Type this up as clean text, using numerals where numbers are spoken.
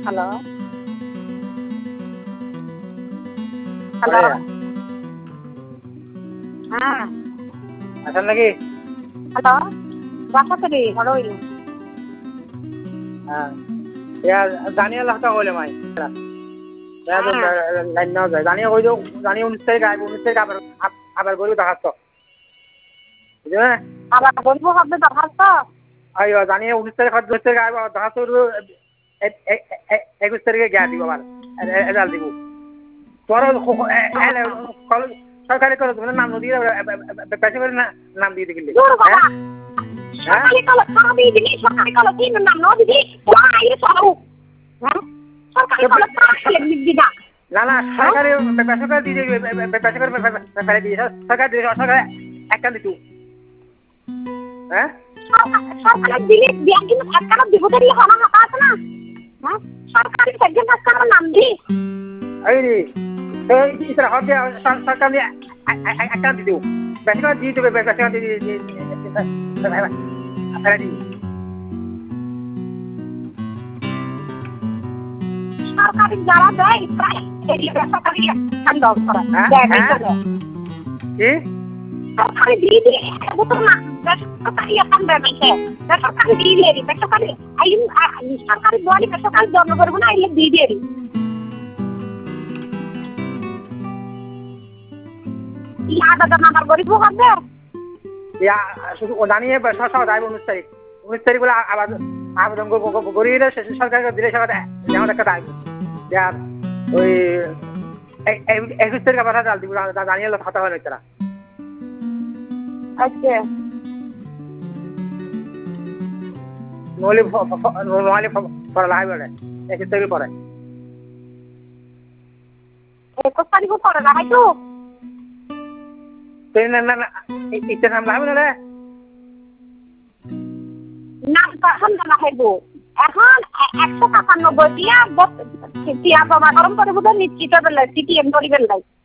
Hello hello হ্যাঁ আছেন নাকি? হ্যালো বাসা থেকে হলোই হ্যাঁ জানিয়ে লাখটা হইলে মাই লাইন নেওয়া যায় জানিয়ে হয়ে যাও জানিয়ে 19 তারিখ আসবো 19 তারিখ আবার গরু দেখাচ্ছ বুঝলে আবার বলবো হবে দরখাস্ত আইও জানিয়ে 19 তারিখ 20 তারিখ আসবো দেখাচ্ছ 21 তারিখে গিয়া দিব আবার রেজাল্ট দিব তোর সরকারি করে তোমার নাম দিয়ে বেশি করে নাম দিয়ে দিবি সরকারি কলেজ ছাড়া দিয়ে দিবি সরকারি কলেজ তিন নাম ন দিবি আইরে চলো সরকারি কলেজ ছাড়া দিবি না না না সরকারি বেসরকারি দিয়ে দিবি বেসরকারি দিয়ে সরকার একটা দিতু হ্যাঁ সরকারি দিলে দিয়া কিন্তু সরকার দিব দিলে হনা হাতা আছে না হ্যাঁ সরকারি সেকেন্ড সরকারের নাম দি এই রে এই ইসরা হবে সরকার দিয়ে একটা দিতু বেসরকারি দিয়ে দিবে বেসরকারি দিয়ে সরকারি যারা দেয় প্রায় সরকারি কান্দাও করা কি সরকারি দিয়ে দিয়ে বুঝতো না সরকারি এখন দেবে সরকারি দিয়ে দিয়ে সরকারি আইন সরকারি বলি সরকারি জন্ম করবো না আইলে দিয়ে দিয়ে ইয়াদা আমার গরিব হবে শুধু জানিয়ে সরকার আসবো 19 তারিখ 19 তারিখ বলে আবার আবেদন গরিয়ে সরকারকে দিলে সরকার যেমন একটা আসবো আর ওই 21 তারিখে পাঠা চাল দিব জানিয়ে হাতা হয় তারা আচ্ছা নহলে পড়া লাগে বলে 21 তারিখে পড়ে 21 তারিখও পড়ে না হয়তো না না না ইচ্ছা নাম লাগবে না রে নাম তখন না হইব এখন 195 টিয়া জমা গরম করে বুঝে নিশ্চিত বেলায় সিটিএম করিবেন লাই